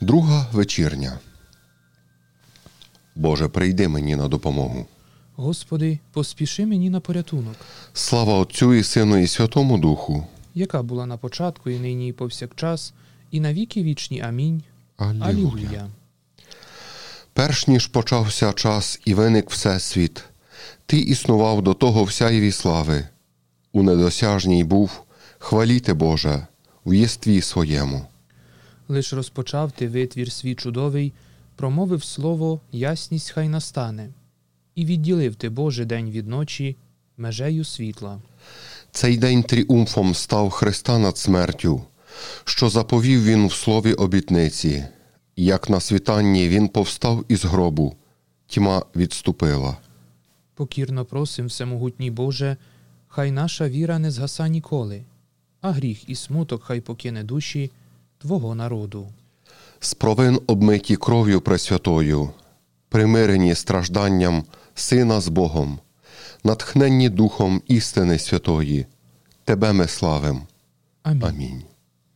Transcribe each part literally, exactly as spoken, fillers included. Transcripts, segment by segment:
Друга вечірня. Боже, прийди мені на допомогу. Господи, поспіши мені на порятунок. Слава Отцю і Сину і Святому Духу. Яка була на початку, і нині, і повсякчас, і на віки вічні. Амінь. Алілуя. Алілуя. Перш ніж почався час і виник всесвіт, Ти існував до того в сяйві слави. У недосяжній був, хваліти Боже, в єстві своєму. Лиш розпочав ти витвір свій чудовий, промовив слово, ясність хай настане. І відділив ти, Боже, день від ночі, межею світла. Цей день тріумфом став Христа над смертю, що заповів Він в слові обітниці. Як на світанні Він повстав із гробу, тьма відступила. Покірно просим, всемогутній Боже, хай наша віра не згаса ніколи, а гріх і смуток хай покине душі Твого народу. З провин обмиті кров'ю пресвятою, примирені стражданням Сина з Богом, натхненні Духом істини святої, Тебе ми славим. Амінь. Амінь.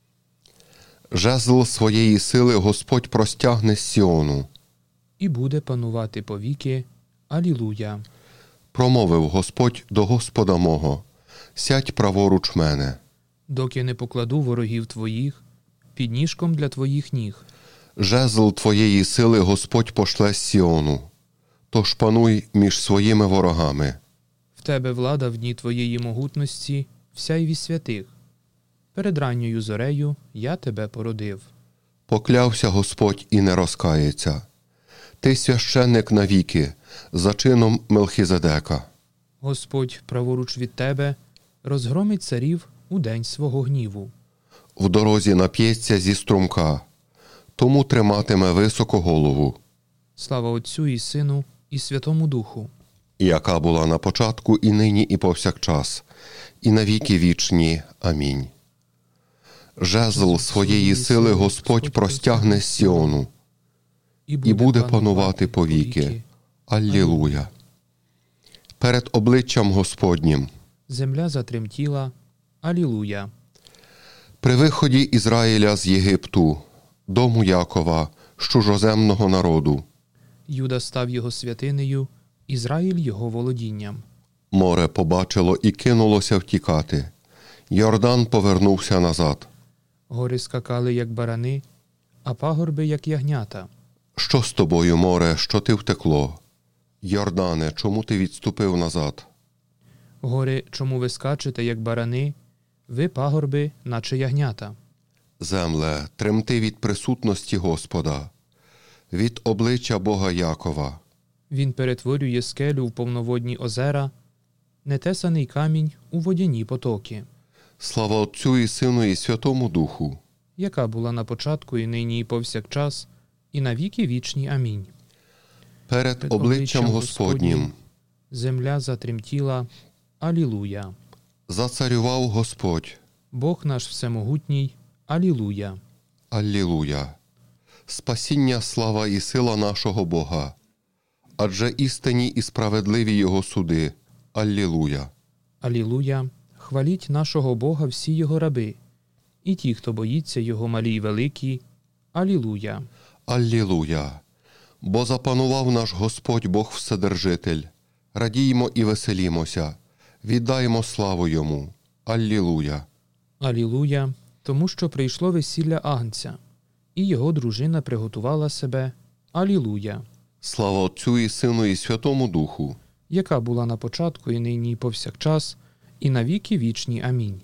Жезл своєї сили Господь простягне з Сіону. І буде панувати повіки. Алілуя. Промовив Господь до Господа мого: сядь праворуч мене. Доки не покладу ворогів Твоїх під ніжком для Твоїх ніг. Жезл Твоєї сили Господь пошле з Сіону. Тож пануй між своїми ворогами. В Тебе влада в дні Твоєї могутності, всяйві святих. Перед ранньою зорею я Тебе породив. Поклявся Господь і не розкається. Ти священник навіки, за чином Мелхізедека. Господь, праворуч від Тебе, розгромить царів у день свого гніву. В дорозі нап'ється зі струмка, тому триматиме високо голову. Слава Отцю і Сину і Святому Духу. Яка була на початку, і нині, і повсякчас, і на віки вічні. Амінь. Жезл своєї сили Господь простягне з Сіону, і буде панувати повіки. Аллилуйя. Перед обличчям Господнім. Земля затремтіла. Алілуя. При виході Ізраїля з Єгипту, дому Якова, з чужоземного народу. Юда став його святинею, Ізраїль його володінням. Море побачило і кинулося втікати. Йордан повернувся назад. Гори скакали, як барани, а пагорби, як ягнята. Що з тобою, море, що ти втекло? Йордане, чому ти відступив назад? Гори, чому ви скачете, як барани, ви пагорби, наче ягнята. Земле, тремти від присутності Господа, від обличчя Бога Якова. Він перетворює скелю в повноводні озера, нетесаний камінь у водяні потоки. Слава Отцю і Сину і Святому Духу. Яка була на початку, і нині, і повсякчас, і на віки вічні. Амінь. Перед, Перед обличчям Господнім. Земля затремтіла. Алілуя. Зацарював Господь. Бог наш всемогутній. Алілуя. Аллилуйя. Спасіння, слава і сила нашого Бога. Адже істинні і справедливі Його суди. Аллилуйя. Алілуя. Хваліть нашого Бога всі Його раби, і ті, хто боїться Його, малі й великі. Алілуя. Аллилуйя. Бо запанував наш Господь Бог Вседержитель. Радіймо і веселімося. Віддаймо славу Йому. Аллилуйя. Алілуя. Тому що прийшло весілля Агнця, і його дружина приготувала себе. Алілуя. Слава Отцю і Сину і Святому Духу. Яка була на початку, і нині, і повсякчас, і на віки вічні. Амінь.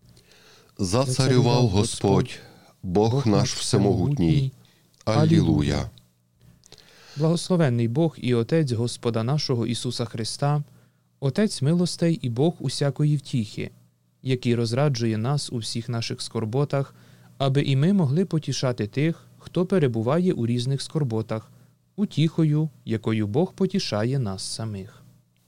Зацарював Господь, Бог, Бог наш всемогутній. Аллилуйя. Благословенний Бог і Отець Господа нашого Ісуса Христа, Отець милостей і Бог усякої втіхи, який розраджує нас у всіх наших скорботах, аби і ми могли потішати тих, хто перебуває у різних скорботах, утіхою, якою Бог потішає нас самих.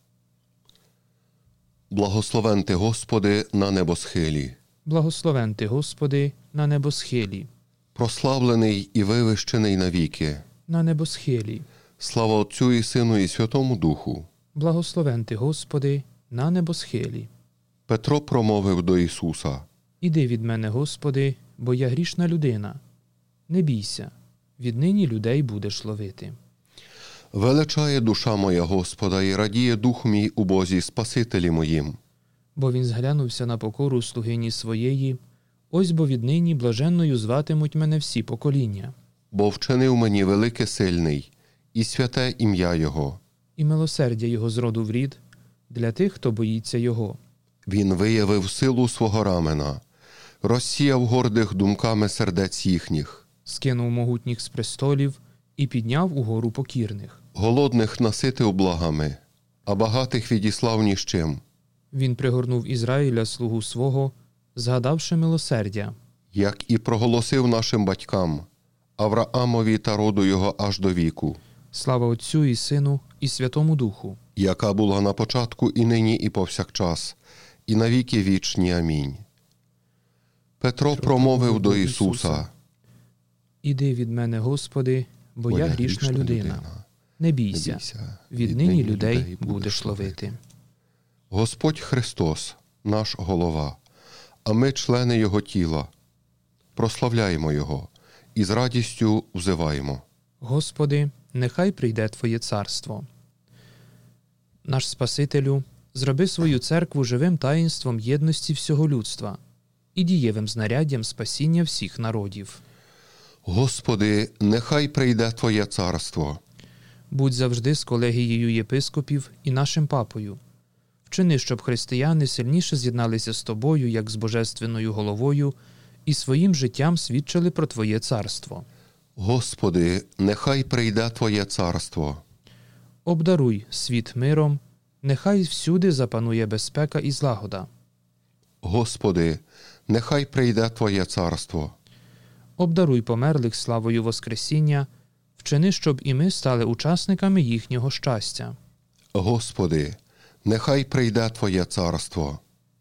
Благословен Ти, Господи, на небосхилі. Благословен Ти, Господи, на небосхилі. Прославлений і вивищений навіки. На небосхилі. Слава Отцю і Сину і Святому Духу. Благословен Ти, Господи, на небосхилі. Петро промовив до Ісуса: «Іди від мене, Господи, бо я грішна людина. Не бійся, Віднині людей будеш ловити. Величає душа моя Господа, і радіє дух мій у Бозі Спасителі моїм. Бо він зглянувся на покору слугині своєї, ось бо віднині блаженною зватимуть мене всі покоління. Бо вчинив мені велике сильний, і святе ім'я Його. І милосердя його з роду в рід для тих, хто боїться його. Він виявив силу свого рамена, розсіяв гордих думками сердець їхніх. Скинув могутніх з престолів і підняв угору покірних. Голодних наситив благами, а багатих відіслав ні з чим. Він пригорнув Ізраїля слугу свого, згадавши милосердя. Як і проголосив нашим батькам, Авраамові та роду його аж до віку. Слава Отцю і Сину, і Святому Духу. Яка була на початку, і нині, і повсякчас, і навіки вічні. Амінь. Петро промовив до Ісуса: «Іди від мене, Господи, бо я грішна людина. Не бійся, віднині людей будеш ловити». Господь Христос, наш голова, а ми члени Його тіла. Прославляємо Його і з радістю взиваємо: Господи, нехай прийде Твоє царство. Наш Спасителю, зроби свою церкву живим таїнством єдності всього людства і дієвим знаряддям спасіння всіх народів. Господи, нехай прийде Твоє царство. Будь завжди з колегією єпископів і нашим папою. Вчини, щоб християни сильніше з'єдналися з Тобою, як з Божественною головою, і своїм життям свідчили про Твоє царство. Господи, нехай прийде Твоє царство. Обдаруй світ миром, нехай всюди запанує безпека і злагода. Господи, нехай прийде Твоє царство. Обдаруй померлих славою Воскресіння, вчини, щоб і ми стали учасниками їхнього щастя. Господи, нехай прийде Твоє царство.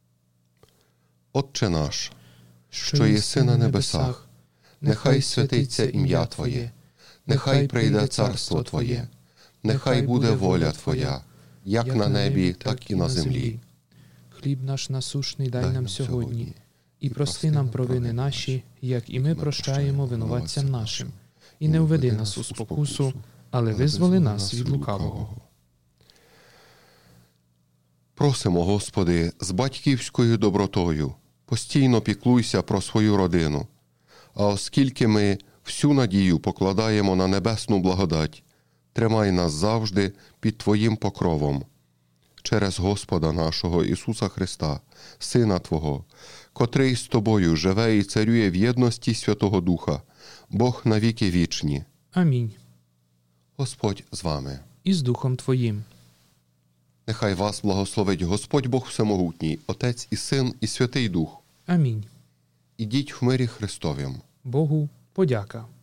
Отче наш, що єси на небесах, нехай святиться ім'я Твоє, нехай прийде царство Твоє, нехай буде воля Твоя, як на небі, так і на землі. Хліб наш насущний дай нам сьогодні, і прости нам провини наші, як і ми прощаємо винуватцям нашим. І не введи нас у спокусу, але визволи нас від лукавого. Просимо, Господи, з батьківською добротою, постійно піклуйся про свою родину. А оскільки ми всю надію покладаємо на небесну благодать, тримай нас завжди під Твоїм покровом. Через Господа нашого Ісуса Христа, Сина Твого, котрий з Тобою живе і царює в єдності Святого Духа, Бог навіки вічні. Амінь. Господь з вами. І з Духом Твоїм. Нехай вас благословить Господь Бог Всемогутній, Отець і Син, і Святий Дух. Амінь. Ідіть в мирі Христовім. Богу подяка.